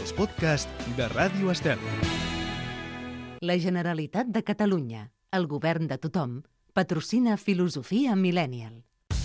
els podcasts de Ràdio Estel. La Generalitat de Catalunya, el govern de tothom, patrocina Filosofia Millennial.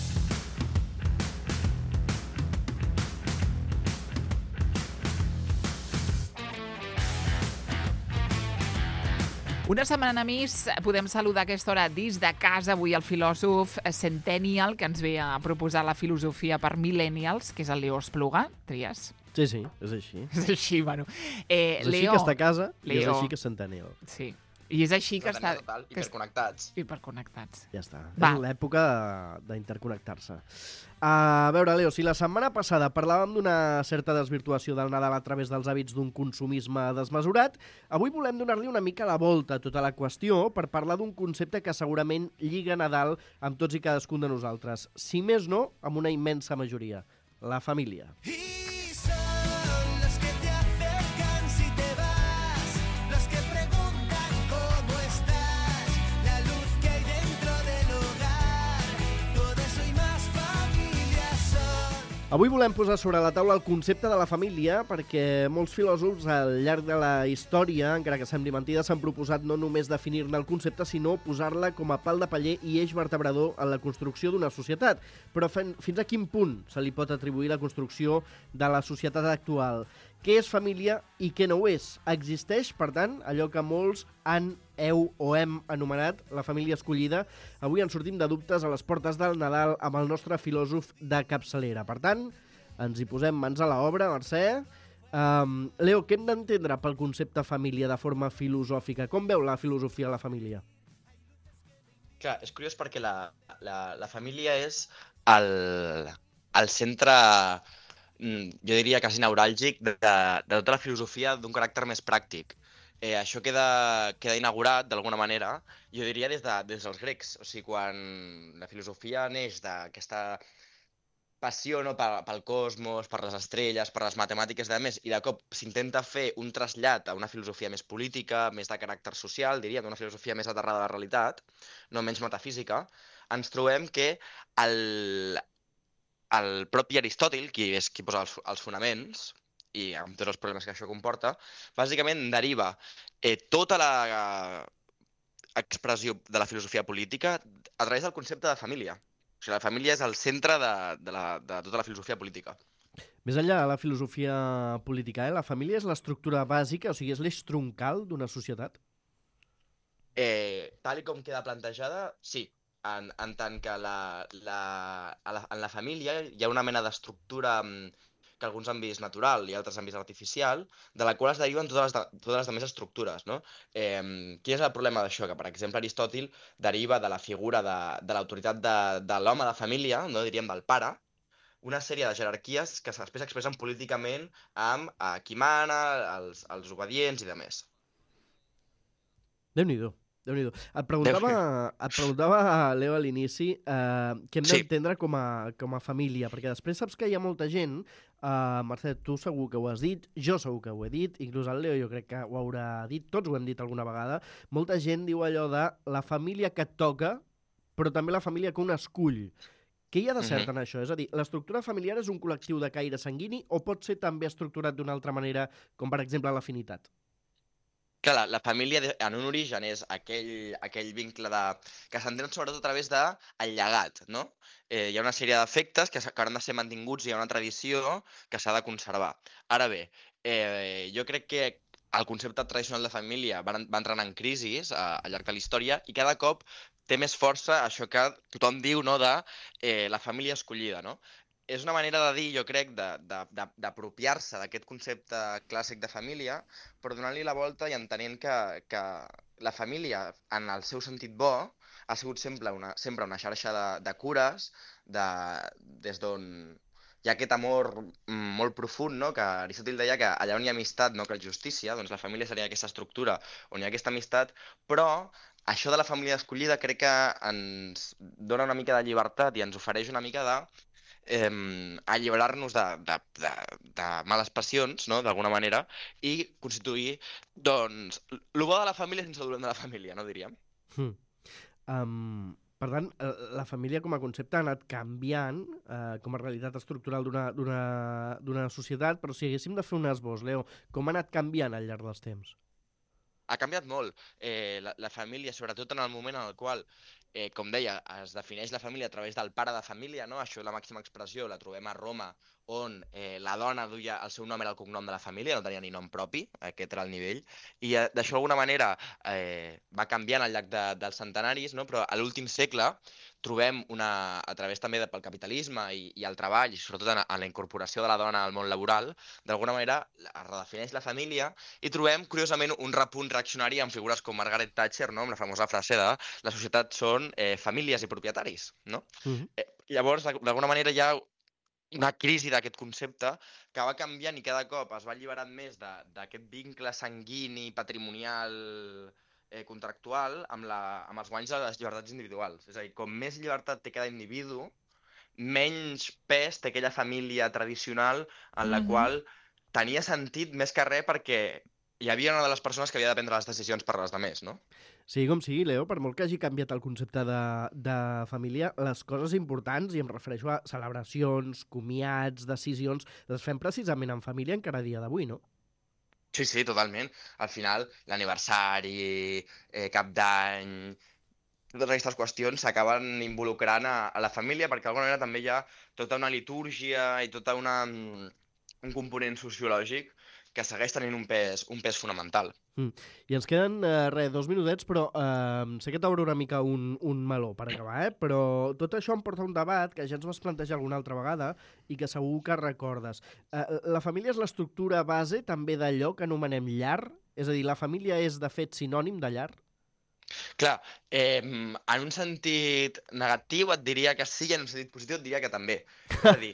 Una setmana més podem saludar a aquesta hora des de casa avui el filòsof Centennial que ens ve a proposar la filosofia per millennials, que és el Leo Espluga. Tries? Sí, és així. És així, bueno. És així Leo, que està a casa i és Leo. així que és Centennial. Sí. I és així que està... Total, hiperconnectats. Hiperconnectats. Ja està. Va. És l'època d'interconnectar-se. A veure, Leo, si la setmana passada parlàvem d'una certa desvirtuació del Nadal a través dels hàbits d'un consumisme desmesurat, avui volem donar-li una mica la volta a tota la qüestió per parlar d'un concepte que segurament lliga Nadal amb tots i cadascun de nosaltres. Si més no, amb una immensa majoria. La família. Avui volem posar sobre la taula el concepte de la família perquè molts filòsofs al llarg de la història, encara que sembli mentida, s'han proposat no només definir-ne el concepte, sinó posar-la com a pal de paller i eix vertebrador en la construcció d'una societat. Però fins a quin punt se li pot atribuir la construcció de la societat actual? Què és família i què no ho és? Existeix, per tant, allò que molts hem anomenat la família escollida. Avui en sortim de dubtes a les portes del Nadal amb el nostre filòsof de capçalera. Per tant, ens hi posem mans a l'obra, Mercè. Leo, què hem d'entendre pel concepte família de forma filosòfica? Com veu la filosofia la família? Clar, és curiós perquè la família és el centre, jo diria quasi neuràlgic, de tota la filosofia d'un caràcter més pràctic. Això queda inaugurat, d'alguna manera, jo diria des dels grecs. O sigui, quan la filosofia neix d'aquesta passió, no, pel cosmos, per les estrelles, per les matemàtiques i més, i de cop s'intenta fer un trasllat a una filosofia més política, més de caràcter social, diríem, una filosofia més aterrada a la realitat, no menys metafísica, ens trobem que el propi Aristòtil, qui és qui posa els fonaments, i amb tots els problemes que això comporta, bàsicament deriva tota la expressió de la filosofia política a través del concepte de família. O sigui, la família és el centre de tota la filosofia política. Més enllà de la filosofia política, la família és l'estructura bàsica, o sigui, és l'eix troncal d'una societat? Tal com queda plantejada, sí. En tant que en la família hi ha una mena d'estructura que alguns han vist natural i altres han vist artificial, de la qual es deriven totes les altres estructures, no? Quin és el problema d'això? Que, per exemple, Aristòtil deriva de la figura de l'autoritat de l'home de família, no, diríem del pare, una sèrie de jerarquies que després s'expressen políticament amb qui mana, els obedients i demés. Déu-n'hi-do. Et preguntava, Leo, a l'inici, què hem d'entendre com a família, perquè després saps que hi ha molta gent, Mercè, tu segur que ho has dit, jo segur que ho he dit, inclús el Leo jo crec que ho haurà dit, tots ho hem dit alguna vegada, molta gent diu allò de la família que et toca, però també la família que un escull. Què hi ha de cert en això? És a dir, l'estructura familiar és un col·lectiu de caire sanguini o pot ser també estructurat d'una altra manera, com per exemple l'afinitat? Clar, la família en un origen és aquell vincle que s'entén sobretot a través del llegat, no? Hi ha una sèrie d'efectes que hauran de ser mantinguts i hi ha una tradició que s'ha de conservar. Ara bé, jo crec que el concepte tradicional de família va entrant en crisis al llarg de la història i cada cop té més força això que tothom diu, no, de la família escollida, no? És una manera de dir, jo crec, d'apropiar-se d'aquest concepte clàssic de família, però donant-li la volta i entenent que la família, en el seu sentit bo, ha sigut sempre una xarxa de cures, des d'on hi ha aquest amor molt profund, no? Que Aristòtil deia que allà on hi ha amistat no cal justícia, doncs la família seria aquesta estructura on hi ha aquesta amistat, però això de la família escollida crec que ens dona una mica de llibertat i ens ofereix una mica alliberar-nos de males passions, no?, d'alguna manera, i constituir, doncs, el bo de la família sense el dolent de la família, no diríem? Per tant, la família com a concepte ha anat canviant com a realitat estructural d'una societat, però si haguéssim de fer un esbós, Leo, com ha anat canviant al llarg dels temps? Ha canviat molt. La família, sobretot en el moment en el qual, com deia, es defineix la família a través del pare de família, no? Això, la màxima expressió, la trobem a Roma, on la dona duia, el seu nom era el cognom de la família, no tenia ni nom propi, aquest era el nivell, i d'això d'alguna manera va canviant al llarg dels centenaris, no? Però a l'últim segle trobem a través també pel capitalisme i el treball, i sobretot en la incorporació de la dona al món laboral, d'alguna manera es redefineix la família i trobem, curiosament, un repunt reaccionari amb figures com Margaret Thatcher, no? Amb la famosa frase de la societat són famílies i propietaris, no? Llavors, d'alguna manera hi ha una crisi d'aquest concepte que va canviant i cada cop es va alliberant més d'aquest vincle sanguini, patrimonial, contractual, amb els guanys de les llibertats individuals. És a dir, com més llibertat té cada individu, menys pes té aquella família tradicional en la qual tenia sentit més que res perquè hi havia una de les persones que havia de prendre les decisions per les altres, no? Sigui com sigui, Leo, per molt que hagi canviat el concepte de família, les coses importants, i em refereixo a celebracions, comiats, decisions, les fem precisament en família encara a dia d'avui, no? Sí, totalment. Al final, l'aniversari, cap d'any, totes aquestes qüestions s'acaben involucrant a la família perquè d'alguna manera també hi ha tota una litúrgia i tota un component sociològic que segueix tenint un pes fonamental. I ens queden, 2 minutets, però sé que t'obre una mica un meló per acabar, però tot això em porta a un debat que ja ens vas plantejar alguna altra vegada i que segur que recordes. La família és l'estructura base també d'allò que anomenem llar? És a dir, la família és, de fet, sinònim de llar? Clar, en un sentit negatiu et diria que sí, i en un sentit positiu et diria que també. És a dir,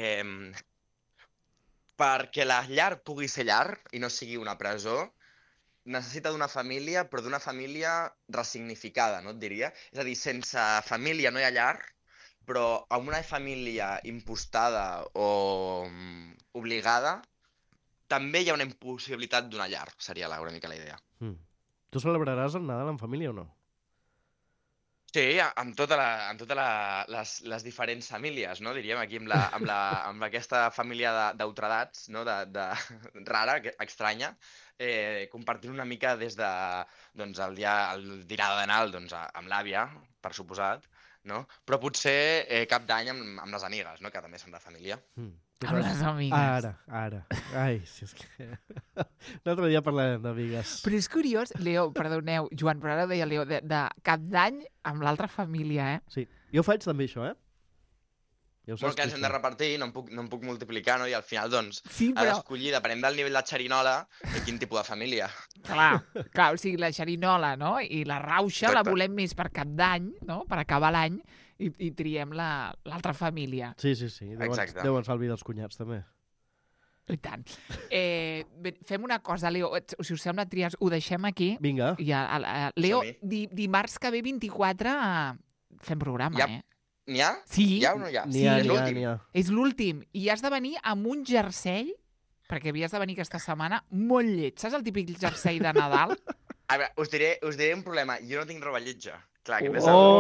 perquè la llar pugui ser llar i no sigui una presó, necessita d'una família, però d'una família ressignificada, no et diria? És a dir, sense família no hi ha llar, però amb una família impostada o obligada, també hi ha una impossibilitat d'una llar, seria una mica la idea. Tu celebraràs el Nadal en família o no? Sí, amb totes les diferents famílies, no? Diríem aquí amb aquesta família d'ultradats, no? Rara, estranya, compartint una mica des de el dinar de Nadal amb l'àvia, per suposat, no? Però potser cap d'any amb les amigues, no? Que també són de família. Amb les amigues. Ara. Ai, si és que... L'altre dia parlarem d'amigues. Però és curiós, Leo, perdoneu, Joan, però ara ho deia Leo, de cap d'any amb l'altra família, eh? Sí, jo faig també això, Ja Molt que ens hem de repartir, no em puc multiplicar, no? I al final, sí, has d'escollir, depenent del nivell de xerinola, quin tipus de família. Clar, o sigui, la xerinola, no? I la rauxa la volem més per cap d'any, no? Per acabar l'any, i triem l'altra família. Sí. Deuen fer el vi dels cunyats, també. I tant. Fem una cosa, Leo, si us sembla, triar, ho deixem aquí. Vinga. Leo, dimarts que ve 24 fem programa, N'hi ha? Sí. Hi ha o no hi ha? N'hi ha. És l'últim. I has de venir amb un jersei, perquè havies de venir aquesta setmana, molt lleig. Saps el típic jersei de Nadal? A veure, us diré un problema. Jo no tinc roba lletja. Clar, que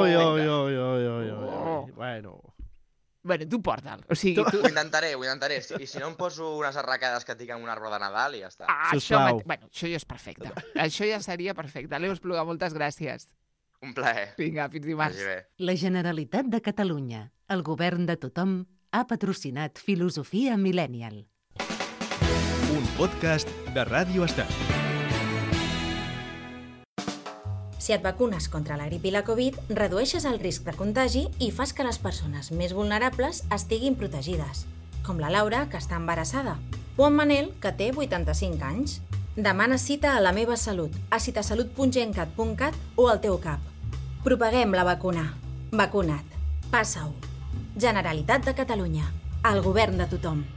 Bueno, tu porta'l. O sigui, tu... Ho intentaré. I si no em poso unes arracades que tinc amb un arbre de Nadal i ja està. Sisplau. Això ja és perfecte. Això ja seria perfecte. Leo Espluga, moltes gràcies. Un plaer. Vinga, fins dimarts. La Generalitat de Catalunya, el govern de tothom, ha patrocinat Filosofia Millennial. Un podcast de Ràdio Estat. Si et vacunes contra la grip i la Covid, redueixes el risc de contagi i fas que les persones més vulnerables estiguin protegides, com la Laura, que està embarassada, o en Manel, que té 85 anys. Demana cita a La Meva Salut, a citasalut.gencat.cat o al teu CAP. Propaguem la vacuna. Vacuna't. Passa-ho. Generalitat de Catalunya. El govern de tothom.